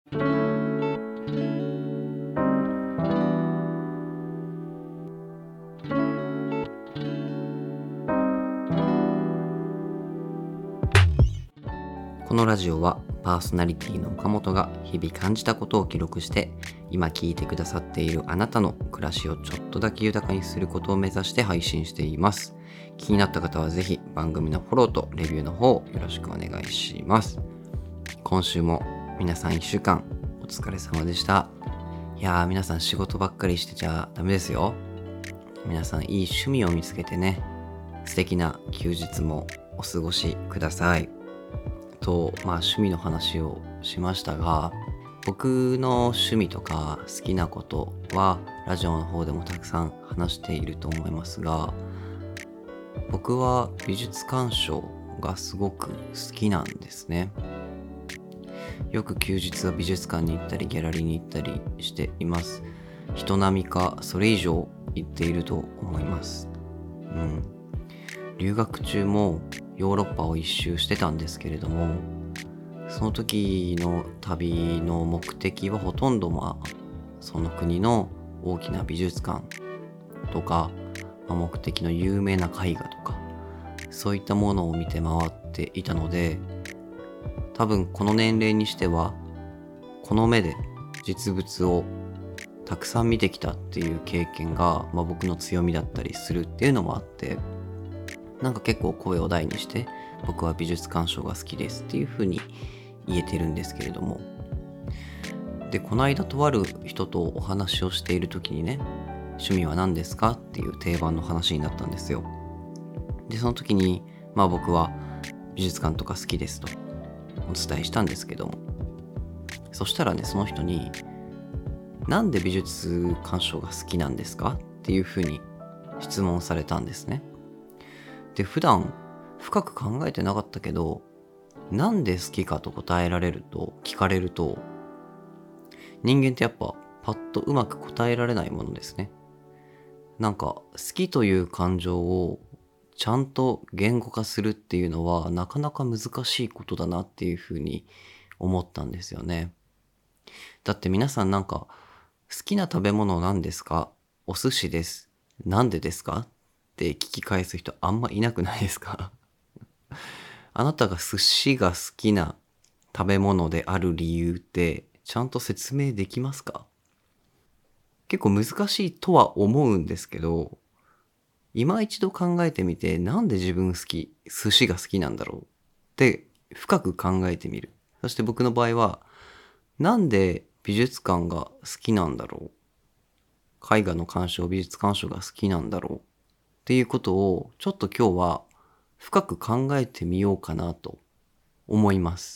このラジオはパーソナリティの岡本が日々感じたことを記録して今聞いてくださっているあなたの暮らしをちょっとだけ豊かにすることを目指して配信しています。気になった方はぜひ番組のフォローとレビューの方よろしくお願いします。今週も皆さん1週間お疲れ様でした。いやー、皆さん仕事ばっかりしてちゃダメですよ。皆さんいい趣味を見つけてね、素敵な休日もお過ごしください。趣味の話をしましたが、僕の趣味とか好きなことはラジオの方でもたくさん話していると思いますが、僕は美術鑑賞がすごく好きなんですね。よく休日は美術館に行ったりギャラリーに行ったりしています。人並みかそれ以上行っていると思います。留学中もヨーロッパを一周してたんですけれども、その時の旅の目的はほとんどその国の大きな美術館とか、目的の有名な絵画とかそういったものを見て回っていたので、多分この年齢にしてはこの目で実物をたくさん見てきたっていう経験が、僕の強みだったりするっていうのもあって、結構声を大にして僕は美術鑑賞が好きですっていう風に言えてるんですけれども、でこの間とある人とお話をしている時にね、趣味は何ですかっていう定番の話になったんですよ。でその時に僕は美術館とか好きですとお伝えしたんですけども、そしたらね、その人になんで美術鑑賞が好きなんですかっていう風に質問されたんですね。で普段深く考えてなかったけど、なんで好きかと聞かれると、人間ってやっぱパッとうまく答えられないものですね。好きという感情をちゃんと言語化するっていうのはなかなか難しいことだなっていうふうに思ったんですよね。だって皆さん好きな食べ物なんですか？お寿司です。なんでですか？って聞き返す人あんまいなくないですか？あなたが寿司が好きな食べ物である理由ってちゃんと説明できますか？結構難しいとは思うんですけど、今一度考えてみて、なんで自分寿司が好きなんだろうって深く考えてみる。そして僕の場合は、なんで美術館が好きなんだろう、絵画の鑑賞、美術鑑賞が好きなんだろうっていうことをちょっと今日は深く考えてみようかなと思います。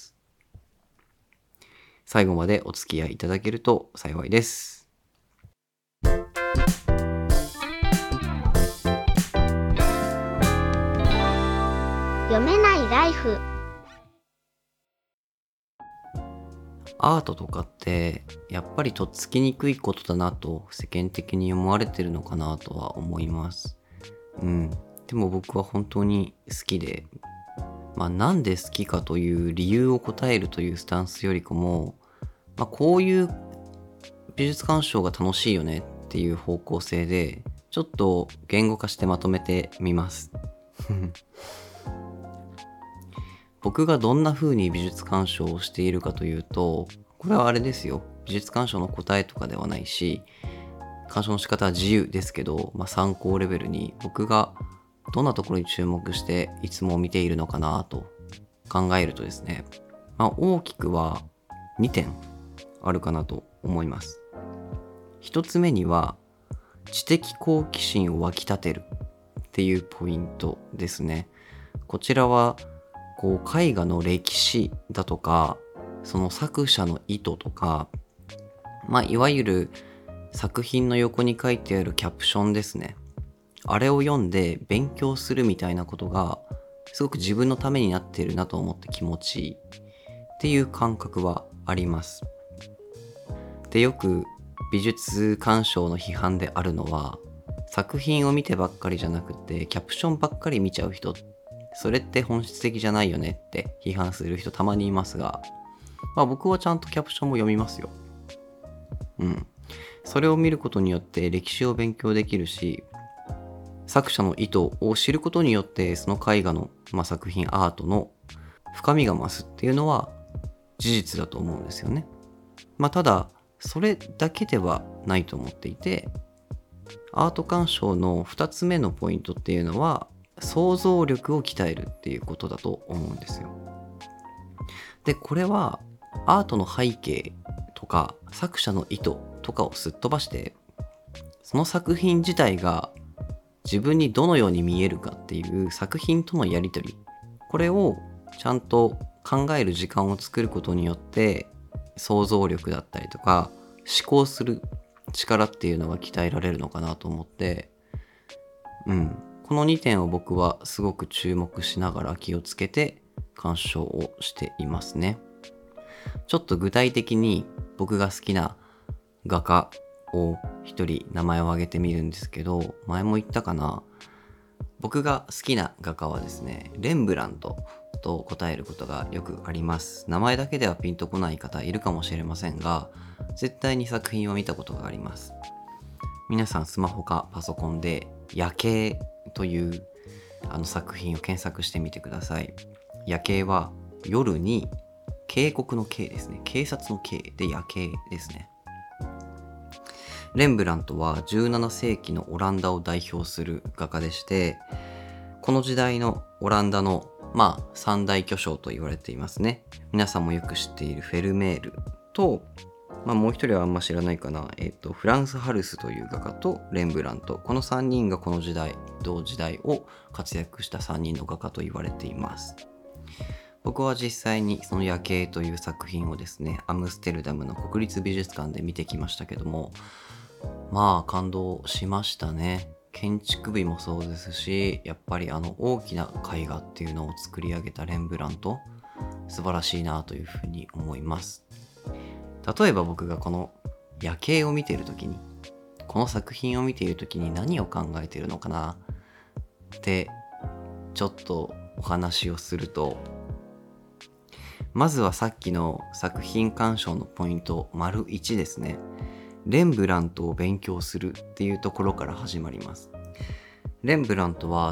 最後までお付き合いいただけると幸いです。 読めないライフ。 アートとかってやっぱりとっつきにくいことだなと世間的に思われてるのかなとは思います。でも僕は本当に好きで、なんで好きかという理由を答えるというスタンスよりかも、こういう美術鑑賞が楽しいよねっていう方向性でちょっと言語化してまとめてみます僕がどんな風に美術鑑賞をしているかというと、これはあれですよ、美術鑑賞の答えとかではないし、鑑賞の仕方は自由ですけど、参考レベルに僕がどんなところに注目していつも見ているのかなと考えるとですね、大きくは2点あるかなと思います。1つ目には知的好奇心を湧き立てるっていうポイントですね。こちらは絵画の歴史だとか、その作者の意図とか、いわゆる作品の横に書いてあるキャプションですね。あれを読んで勉強するみたいなことがすごく自分のためになっているなと思って気持ちいいっていう感覚はあります。で、よく美術鑑賞の批判であるのは、作品を見てばっかりじゃなくてキャプションばっかり見ちゃう人、それって本質的じゃないよねって批判する人たまにいますが、 僕はちゃんとキャプションも読みますよ。それを見ることによって歴史を勉強できるし、作者の意図を知ることによってその絵画の、作品アートの深みが増すっていうのは事実だと思うんですよね。ただそれだけではないと思っていて、アート鑑賞の2つ目のポイントっていうのは想像力を鍛えるっていうことだと思うんですよ。で、これはアートの背景とか作者の意図とかをすっ飛ばして、その作品自体が自分にどのように見えるかっていう作品とのやり取り、これをちゃんと考える時間を作ることによって想像力だったりとか思考する力っていうのは鍛えられるのかなと思って、この2点を僕はすごく注目しながら気をつけて鑑賞をしていますね。ちょっと具体的に僕が好きな画家を一人名前を挙げてみるんですけど、前も言ったかな。僕が好きな画家はですね、レンブラントと答えることがよくあります。名前だけではピンとこない方いるかもしれませんが、絶対に作品を見たことがあります。皆さんスマホかパソコンで夜景という作品を検索してみてください。夜景は夜に警告の警ですね。警察の警で夜景ですね。レンブラントは17世紀のオランダを代表する画家でして、この時代のオランダの三大巨匠と言われていますね。皆さんもよく知っているフェルメールと、もう一人はあんま知らないかな、フランス・ハルスという画家とレンブラント、この3人がこの時代同時代を活躍した3人の画家と言われています。僕は実際にその夜景という作品をですね、アムステルダムの国立美術館で見てきましたけども、感動しましたね。建築美もそうですし、やっぱり大きな絵画っていうのを作り上げたレンブラント、素晴らしいなというふうに思います。例えば僕がこの夜景を見ているときに、この作品を見ているときに何を考えているのかなってちょっとお話をすると、まずはさっきの作品鑑賞のポイント丸1ですね。レンブラントを勉強するっていうところから始まります。レンブラントは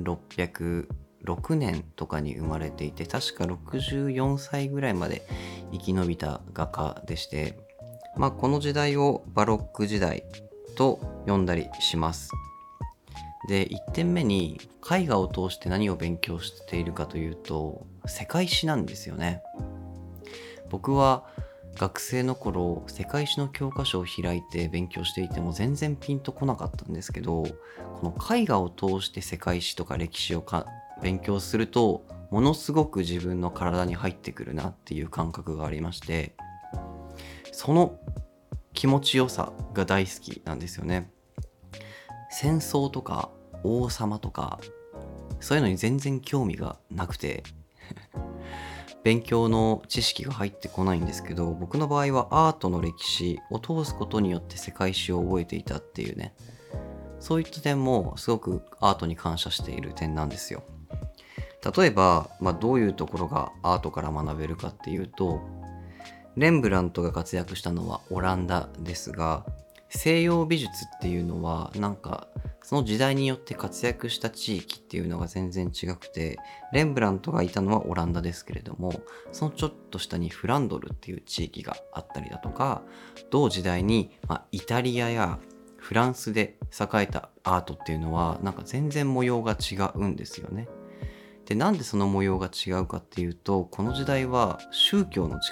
1606年とかに生まれていて、確か64歳ぐらいまで生き延びた画家でして、この時代をバロック時代と呼んだりします。で、1点目に絵画を通して何を勉強しているかというと、世界史なんですよね。僕は学生の頃、世界史の教科書を開いて勉強していても全然ピンとこなかったんですけど、この絵画を通して世界史とか歴史を勉強すると、ものすごく自分の体に入ってくるなっていう感覚がありまして、その気持ちよさが大好きなんですよね。戦争とか王様とかそういうのに全然興味がなくて勉強の知識が入ってこないんですけど、僕の場合はアートの歴史を通すことによって世界史を覚えていたっていうね、そういった点もすごくアートに感謝している点なんですよ。例えば、どういうところがアートから学べるかっていうと、レンブラントが活躍したのはオランダですが、西洋美術っていうのはその時代によって活躍した地域っていうのが全然違くて、レンブラントがいたのはオランダですけれども、そのちょっと下にフランドルっていう地域があったりだとか、同時代に、イタリアやフランスで栄えたアートっていうのは全然模様が違うんですよね。で、なんでその模様が違うかっていうと、この時代は宗教の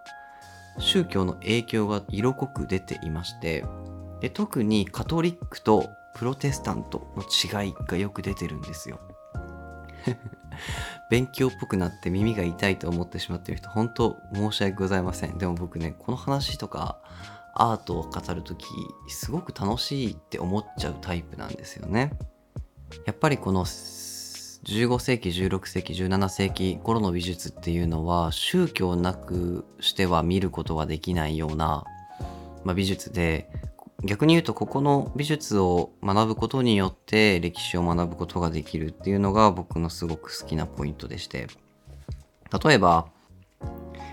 影響が色濃く出ていまして、で、特にカトリックとプロテスタントの違いがよく出てるんですよ。勉強っぽくなって耳が痛いと思ってしまっている人、本当申し訳ございません。でも僕ね、この話とかアートを語るときすごく楽しいって思っちゃうタイプなんですよね。やっぱりこの15世紀、16世紀、17世紀頃の美術っていうのは宗教なくしては見ることができないような、美術で、逆に言うとここの美術を学ぶことによって歴史を学ぶことができるっていうのが僕のすごく好きなポイントでして、例えば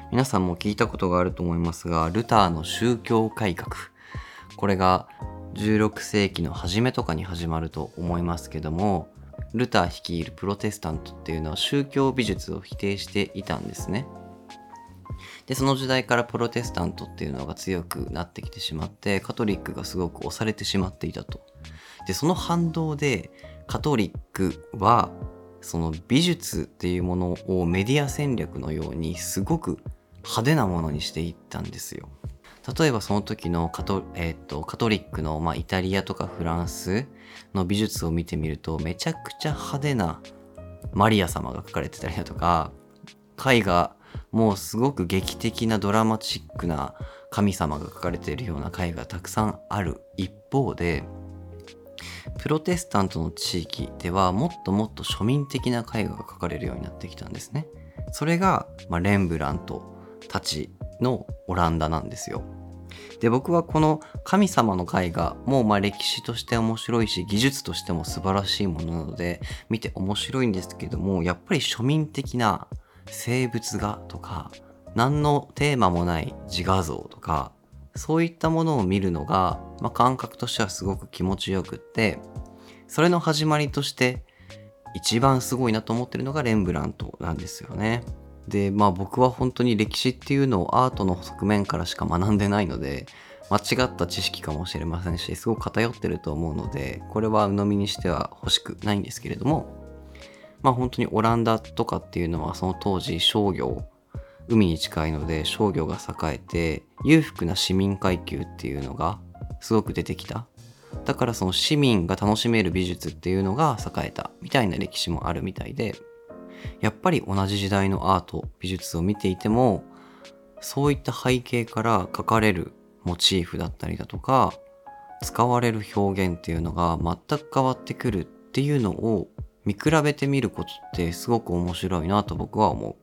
皆さんも聞いたことがあると思いますが、ルターの宗教改革。これが16世紀の初めとかに始まると思いますけども、ルター率いるプロテスタントっていうのは宗教美術を否定していたんですね。で、その時代からプロテスタントっていうのが強くなってきてしまって、カトリックがすごく押されてしまっていたと。で、その反動でカトリックはその美術っていうものをメディア戦略のようにすごく派手なものにしていったんですよ。例えばその時のカトリックの、イタリアとかフランスの美術を見てみると、めちゃくちゃ派手なマリア様が描かれてたりだとか、絵画もうすごく劇的なドラマチックな神様が描かれているような絵画がたくさんある一方で、プロテスタントの地域ではもっともっと庶民的な絵画が描かれるようになってきたんですね。それが、レンブラントたちのオランダなんですよ。で、僕はこの神様の絵画も歴史として面白いし、技術としても素晴らしいものなので見て面白いんですけども、やっぱり庶民的な生物画とか何のテーマもない自画像とか、そういったものを見るのが、感覚としてはすごく気持ちよくって、それの始まりとして一番すごいなと思ってるのがレンブラントなんですよね。で、僕は本当に歴史っていうのをアートの側面からしか学んでないので、間違った知識かもしれませんし、すごく偏ってると思うので、これは鵜呑みにしては欲しくないんですけれども、本当にオランダとかっていうのはその当時商業、海に近いので商業が栄えて、裕福な市民階級っていうのがすごく出てきた。だからその市民が楽しめる美術っていうのが栄えたみたいな歴史もあるみたいで、やっぱり同じ時代のアート、美術を見ていても、そういった背景から描かれるモチーフだったりだとか、使われる表現っていうのが全く変わってくるっていうのを見比べてみることってすごく面白いなと僕は思う。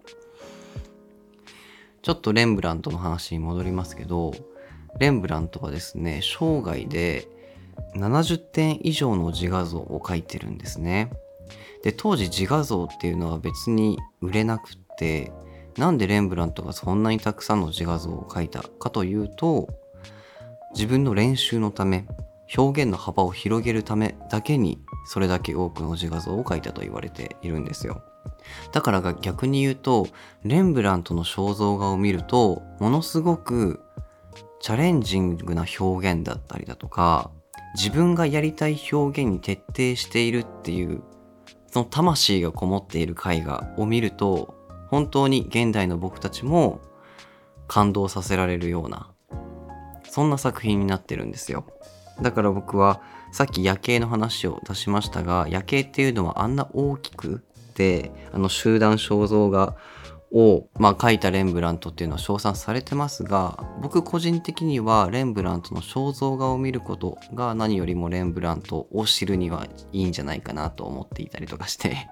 ちょっとレンブラントの話に戻りますけど、レンブラントはですね、生涯で70点以上の自画像を描いてるんですね。で、当時自画像っていうのは別に売れなくって、なんでレンブラントがそんなにたくさんの自画像を描いたかというと、自分の練習のため、表現の幅を広げるためだけにそれだけ多くの自画像を描いたと言われているんですよ。だから逆に言うと、レンブラントの肖像画を見ると、ものすごくチャレンジングな表現だったりだとか、自分がやりたい表現に徹底しているっていう、その魂がこもっている絵画を見ると、本当に現代の僕たちも感動させられるような、そんな作品になってるんですよ。だから僕はさっき夜景の話を出しましたが、夜景っていうのはあんな大きくて、集団肖像画を描いたレンブラントっていうのは称賛されてますが、僕個人的にはレンブラントの肖像画を見ることが何よりもレンブラントを知るにはいいんじゃないかなと思っていたりとかして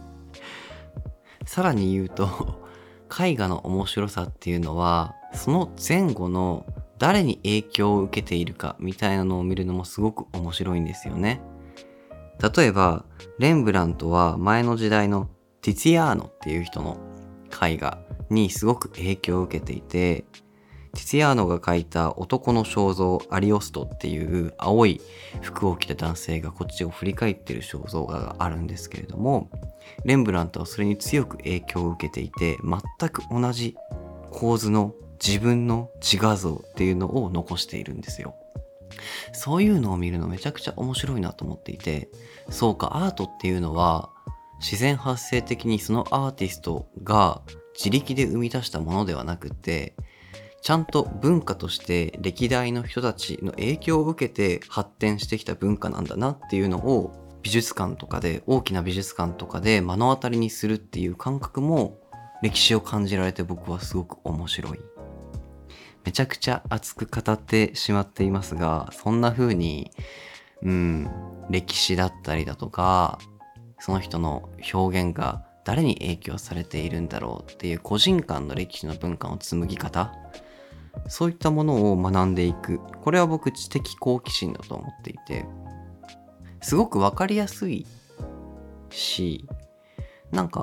さらに言うと、絵画の面白さっていうのはその前後の誰に影響を受けているかみたいなのを見るのもすごく面白いんですよね。例えばレンブラントは前の時代のティツィアーノっていう人の絵画にすごく影響を受けていて、ティツィアーノが描いた男の肖像アリオストっていう青い服を着た男性がこっちを振り返っている肖像画があるんですけれども、レンブラントはそれに強く影響を受けていて、全く同じ構図の自分の自画像っていうのを残しているんですよ。そういうのを見るのめちゃくちゃ面白いなと思っていて、そうか、アートっていうのは自然発生的にそのアーティストが自力で生み出したものではなくって、ちゃんと文化として歴代の人たちの影響を受けて発展してきた文化なんだなっていうのを美術館とかで、大きな美術館とかで目の当たりにするっていう感覚も歴史を感じられて、僕はすごく面白い。めちゃくちゃ熱く語ってしまっていますが、そんな風に歴史だったりだとか、その人の表現が誰に影響されているんだろうっていう個人間の歴史の文化の紡ぎ方、そういったものを学んでいく、これは僕知的好奇心だと思っていて、すごくわかりやすいし、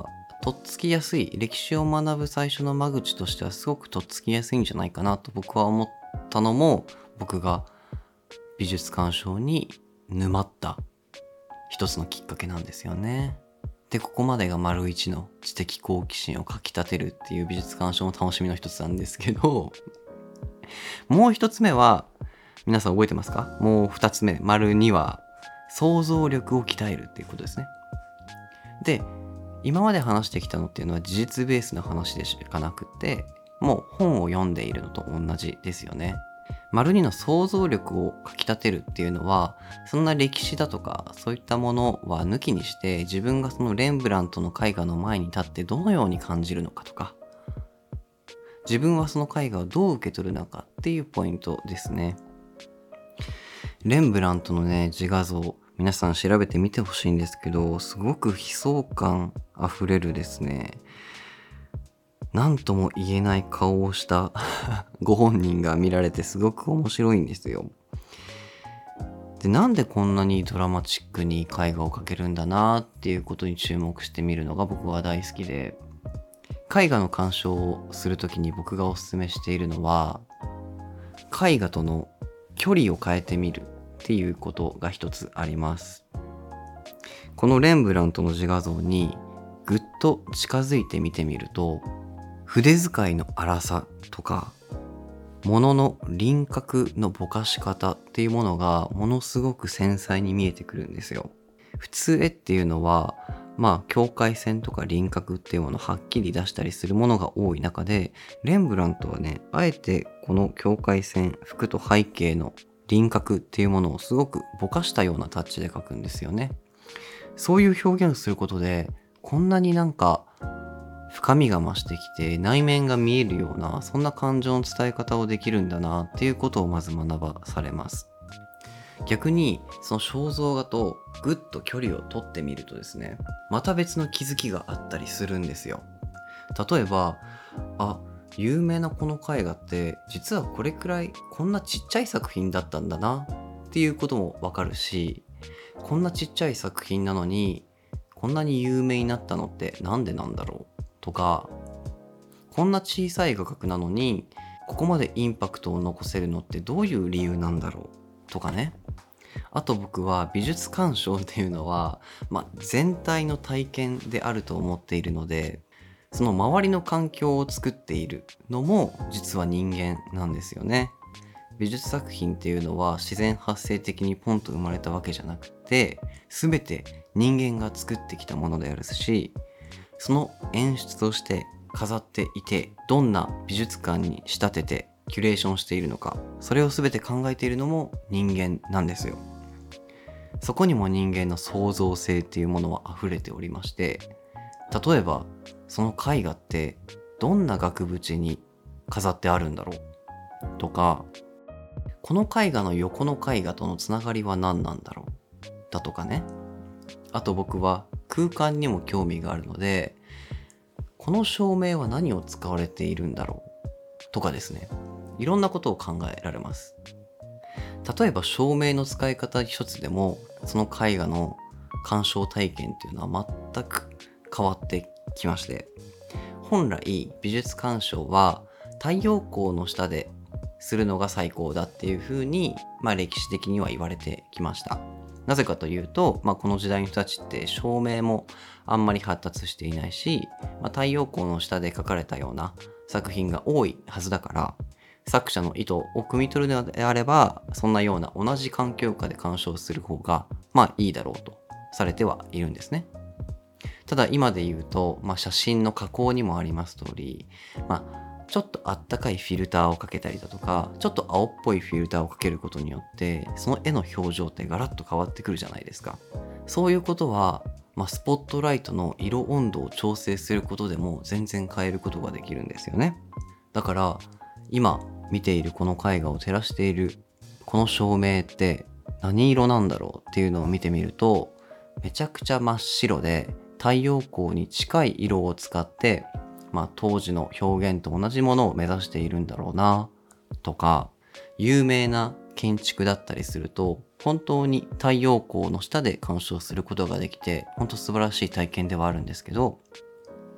とっつきやすい、歴史を学ぶ最初の間口としてはすごくとっつきやすいんじゃないかなと僕は思ったのも、僕が美術鑑賞に沼った一つのきっかけなんですよね。で、ここまでが丸一の知的好奇心をかき立てるっていう美術鑑賞の楽しみの一つなんですけど、もう一つ目は、皆さん覚えてますか？もう二つ目、丸2は想像力を鍛えるっていうことですね。で、今まで話してきたのっていうのは事実ベースの話でしかなくて、もう本を読んでいるのと同じですよね。丸2の想像力をかき立てるっていうのは、そんな歴史だとかそういったものは抜きにして、自分がそのレンブラントの絵画の前に立ってどのように感じるのかとか、自分はその絵画をどう受け取るのかっていうポイントですね。レンブラントのね、自画像、皆さん調べてみてほしいんですけど、すごく悲壮感あふれるですね、なんとも言えない顔をしたご本人が見られてすごく面白いんですよ。で、なんでこんなにドラマチックに絵画を描けるんだなっていうことに注目してみるのが僕は大好きで、絵画の鑑賞をするときに僕がおすすめしているのは、絵画との距離を変えてみるっていうことが一つあります。このレンブラントの自画像にぐっと近づいて見てみると、筆使いの粗さとか物の輪郭のぼかし方っていうものがものすごく繊細に見えてくるんですよ。普通絵っていうのは境界線とか輪郭っていうものをはっきり出したりするものが多い中で、レンブラントはね、あえてこの境界線、服と背景の輪郭っていうものをすごくぼかしたようなタッチで描くんですよね。そういう表現をすることで、こんなに深みが増してきて内面が見えるような、そんな感情の伝え方をできるんだなっていうことをまず学ばされます。逆にその肖像画とぐっと距離を取ってみるとですね、また別の気づきがあったりするんですよ。例えば、有名なこの絵画って実はこれくらいこんなちっちゃい作品だったんだなっていうこともわかるし、こんなちっちゃい作品なのにこんなに有名になったのってなんでなんだろうとか、こんな小さい画角なのにここまでインパクトを残せるのってどういう理由なんだろうとかね。あと僕は美術鑑賞っていうのは、全体の体験であると思っているので、その周りの環境を作っているのも実は人間なんですよね。美術作品っていうのは自然発生的にポンと生まれたわけじゃなくて、全て人間が作ってきたものであるし、その演出として飾っていて、どんな美術館に仕立ててキュレーションしているのか、それを全て考えているのも人間なんですよ。そこにも人間の創造性っていうものは溢れておりまして、例えばその絵画ってどんな額縁に飾ってあるんだろうとか、この絵画の横の絵画とのつながりは何なんだろうだとかね。あと僕は空間にも興味があるので、この照明は何を使われているんだろうとかですね、いろんなことを考えられます。例えば照明の使い方一つでもその絵画の鑑賞体験っていうのは全く変わってきまして、本来美術鑑賞は太陽光の下でするのが最高だっていう風に歴史的には言われてきました。なぜかというと、この時代の人たちって照明もあんまり発達していないし、太陽光の下で描かれたような作品が多いはずだから、作者の意図を汲み取るのであれば、そんなような同じ環境下で鑑賞する方がいいだろうとされてはいるんですね。ただ今で言うと、写真の加工にもあります通り、ちょっとあったかいフィルターをかけたりだとか、ちょっと青っぽいフィルターをかけることによってその絵の表情ってガラッと変わってくるじゃないですか。そういうことは、スポットライトの色温度を調整することでも全然変えることができるんですよね。だから今見ているこの絵画を照らしているこの照明って何色なんだろうっていうのを見てみると、めちゃくちゃ真っ白で太陽光に近い色を使って、当時の表現と同じものを目指しているんだろうなとか、有名な建築だったりすると本当に太陽光の下で鑑賞することができて、本当素晴らしい体験ではあるんですけど、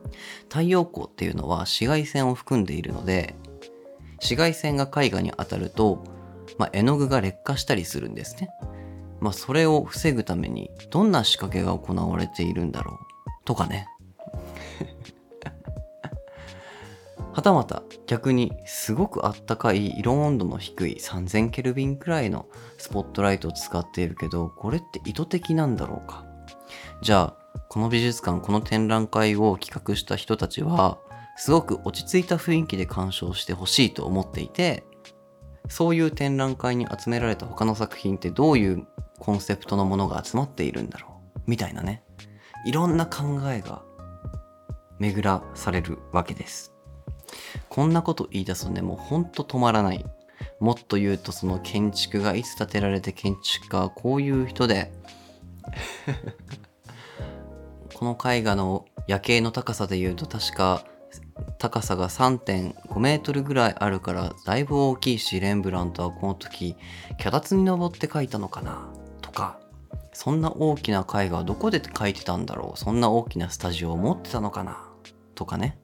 太陽光っていうのは紫外線を含んでいるので、紫外線が絵画に当たると、絵の具が劣化したりするんですね。それを防ぐためにどんな仕掛けが行われているんだろうとかね。はたまた逆にすごくあったかい色温度の低い3000ケルビンくらいのスポットライトを使っているけど、これって意図的なんだろうか。じゃあこの美術館、この展覧会を企画した人たちはすごく落ち着いた雰囲気で鑑賞してほしいと思っていて、そういう展覧会に集められた他の作品ってどういうコンセプトのものが集まっているんだろうみたいなね、いろんな考えが巡らされるわけです。こんなこと言い出すとね、もうほんと止まらない。もっと言うと、その建築がいつ建てられて、建築家はこういう人でこの絵画の夜景の高さで言うと、確か高さが 3.5 メートルぐらいあるからだいぶ大きいし、レンブラントはこの時脚立に登って描いたのかなとか、そんな大きな絵画はどこで描いてたんだろう、そんな大きなスタジオを持ってたのかなとかね。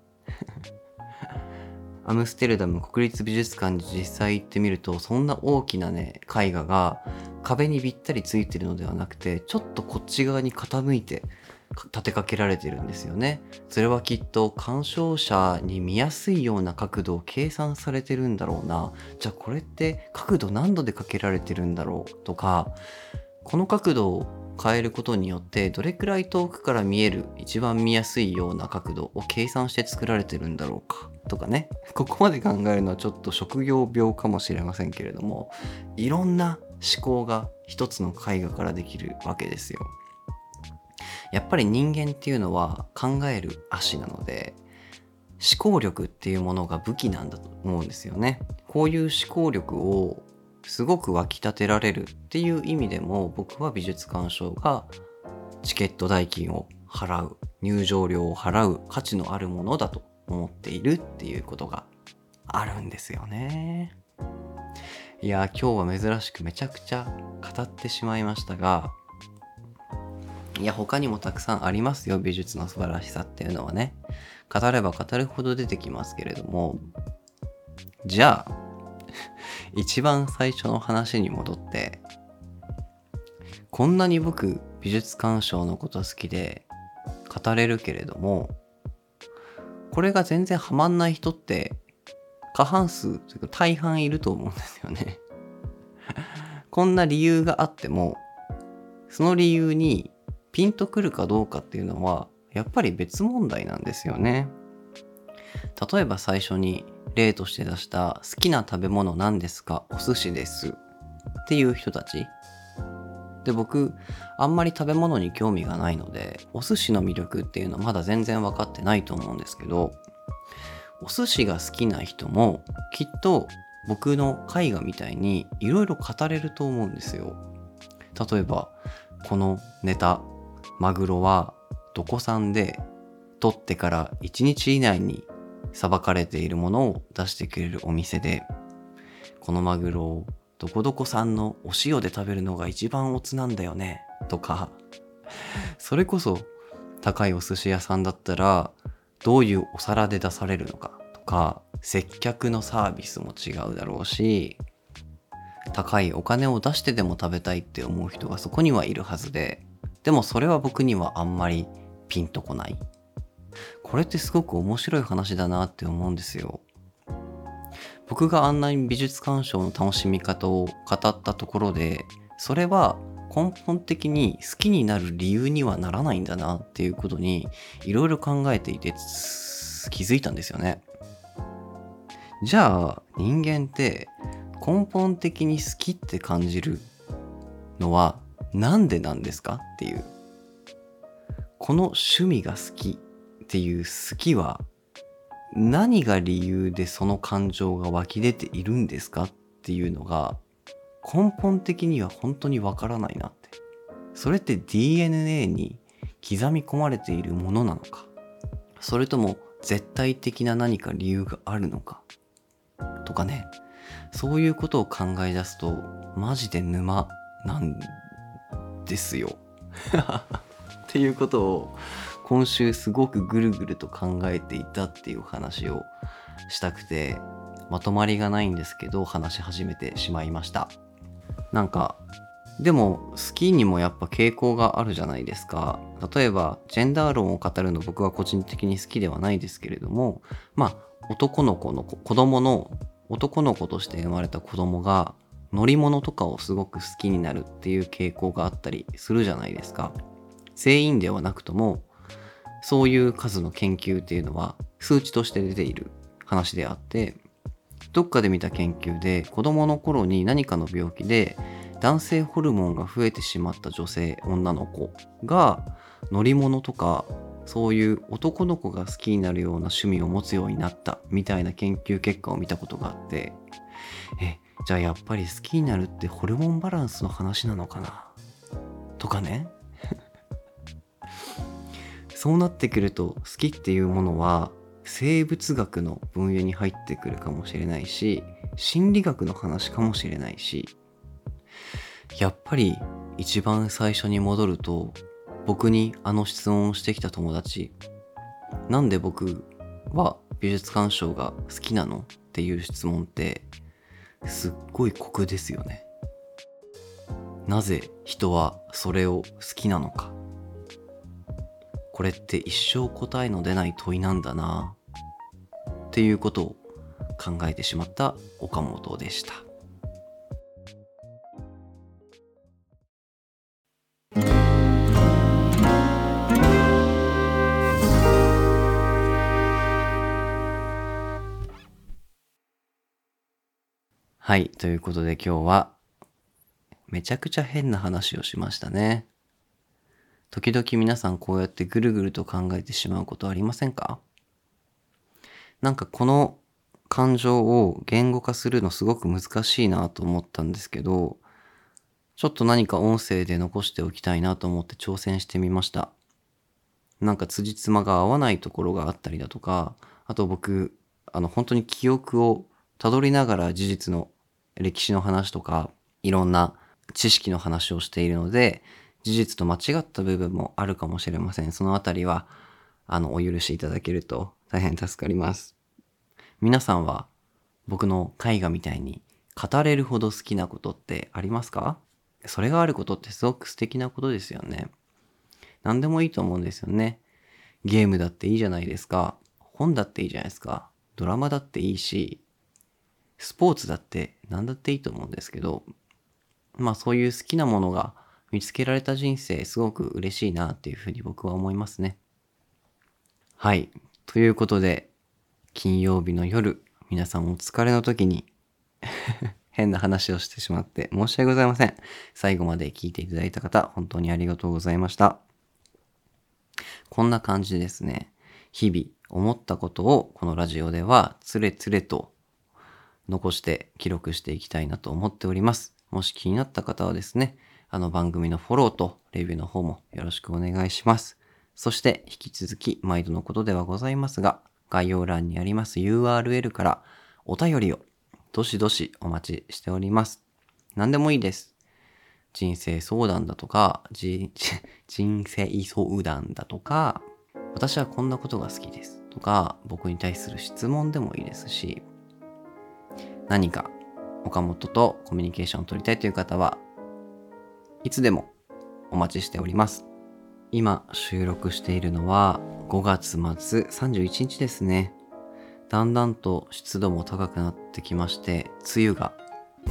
アムステルダム国立美術館に実際行ってみると、そんな大きなね絵画が壁にびったりついてるのではなくて、ちょっとこっち側に傾いて立てかけられてるんですよね。それはきっと鑑賞者に見やすいような角度を計算されてるんだろうな。じゃあこれって角度何度でかけられてるんだろうとか、この角度を変えることによってどれくらい遠くから見える一番見やすいような角度を計算して作られてるんだろうかとかね。ここまで考えるのはちょっと職業病かもしれませんけれども、いろんな思考が一つの絵画からできるわけですよ。やっぱり人間っていうのは考える足なので、思考力っていうものが武器なんだと思うんですよね。こういう思考力をすごく湧き立てられるっていう意味でも、僕は美術鑑賞がチケット代金を払う、入場料を払う価値のあるものだと思っているっていうことがあるんですよね。いや、今日は珍しくめちゃくちゃ語ってしまいましたが、いや、他にもたくさんありますよ、美術の素晴らしさっていうのはね。語れば語るほど出てきますけれども、じゃあ一番最初の話に戻って、こんなに僕美術鑑賞のこと好きで語れるけれども、これが全然ハマんない人って過半数というか大半いると思うんですよね。こんな理由があっても、その理由にピンとくるかどうかっていうのはやっぱり別問題なんですよね。例えば最初に例として出した好きな食べ物なんですか、お寿司ですっていう人たちで、僕あんまり食べ物に興味がないので、お寿司の魅力っていうのはまだ全然分かってないと思うんですけど、お寿司が好きな人もきっと僕の絵画みたいにいろいろ語れると思うんですよ。例えばこのネタ、マグロはどこ産で取ってから1日以内にさばかれているものを出してくれるお店で、このマグロをどこどこ産のお塩で食べるのが一番おつなんだよねとか、それこそ高いお寿司屋さんだったらどういうお皿で出されるのかとか、接客のサービスも違うだろうし、高いお金を出してでも食べたいって思う人がそこにはいるはずで、でもそれは僕にはあんまりピンとこない。これってすごく面白い話だなって思うんですよ。僕があんなに美術鑑賞の楽しみ方を語ったところで、それは根本的に好きになる理由にはならないんだなっていうことにいろいろ考えていて気づいたんですよね。じゃあ人間って根本的に好きって感じるのはなんでなんですかっていう、この趣味が好きっていう好きは何が理由でその感情が湧き出ているんですかっていうのが根本的には本当にわからないなって。それって DNA に刻み込まれているものなのか、それとも絶対的な何か理由があるのかとかね。そういうことを考え出すとマジで沼なんですよっていうことを今週すごくぐるぐると考えていたっていう話をしたくて、まとまりがないんですけど話し始めてしまいました。なんかでも好きにもやっぱ傾向があるじゃないですか。例えばジェンダー論を語るの僕は個人的に好きではないですけれども、男の子の子供の男の子として生まれた子供が乗り物とかをすごく好きになるっていう傾向があったりするじゃないですか。全員ではなくともそういう数の研究っていうのは数値として出ている話であって、どっかで見た研究で子供の頃に何かの病気で男性ホルモンが増えてしまった女の子が乗り物とかそういう男の子が好きになるような趣味を持つようになったみたいな研究結果を見たことがあって、じゃあやっぱり好きになるってホルモンバランスの話なのかなとかね。そうなってくると好きっていうものは生物学の分野に入ってくるかもしれないし、心理学の話かもしれないし、やっぱり一番最初に戻ると、僕に質問をしてきた友達、なんで僕は美術鑑賞が好きなのっていう質問ってすっごい酷ですよね。なぜ人はそれを好きなのか。これって一生答えの出ない問いなんだなっていうことを考えてしまった岡本でした。はい、ということで今日はめちゃくちゃ変な話をしましたね。時々皆さんこうやってぐるぐると考えてしまうことありませんか？なんかこの感情を言語化するのすごく難しいなと思ったんですけど、ちょっと何か音声で残しておきたいなと思って挑戦してみました。なんか辻褄が合わないところがあったりだとか、あと僕、本当に記憶をたどりながら事実の歴史の話とか、いろんな知識の話をしているので、事実と間違った部分もあるかもしれません。そのあたりは、お許しいただけると大変助かります。皆さんは僕の絵画みたいに語れるほど好きなことってありますか？それがあることってすごく素敵なことですよね。何でもいいと思うんですよね。ゲームだっていいじゃないですか。本だっていいじゃないですか。ドラマだっていいし、スポーツだって何だっていいと思うんですけど、そういう好きなものが見つけられた人生すごく嬉しいなっていうふうに僕は思いますね。はい。ということで、金曜日の夜、皆さんお疲れの時に変な話をしてしまって申し訳ございません。最後まで聞いていただいた方、本当にありがとうございました。こんな感じでですね、日々思ったことをこのラジオではつれつれと残して記録していきたいなと思っております。もし気になった方はですね、番組のフォローとレビューの方もよろしくお願いします。そして引き続き毎度のことではございますが、概要欄にあります URL からお便りをどしどしお待ちしております。何でもいいです。人生相談だとか、人生相談だとか、私はこんなことが好きですとか、僕に対する質問でもいいですし、何か岡本とコミュニケーションを取りたいという方はいつでもお待ちしております。今収録しているのは5月末31日ですね。だんだんと湿度も高くなってきまして、梅雨が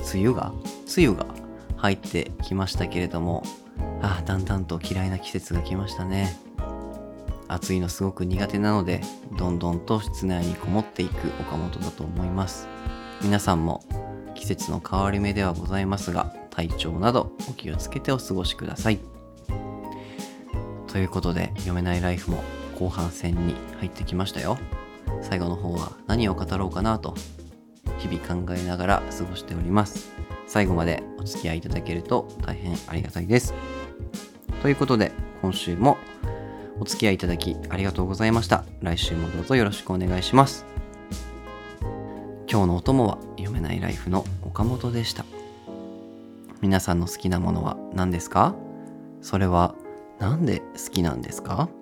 入ってきましたけれども、だんだんと嫌いな季節が来ましたね。暑いのすごく苦手なので、どんどんと室内にこもっていく岡本だと思います。皆さんも季節の変わり目ではございますが、体調などお気をつけてお過ごしください。ということで、読めないライフも後半戦に入ってきましたよ。最後の方は何を語ろうかなと日々考えながら過ごしております。最後までお付き合いいただけると大変ありがたいです。ということで、今週もお付き合いいただきありがとうございました。来週もどうぞよろしくお願いします。今日のお供は読めないライフの岡本でした。皆さんの好きなものは何ですか？それはなんで好きなんですか？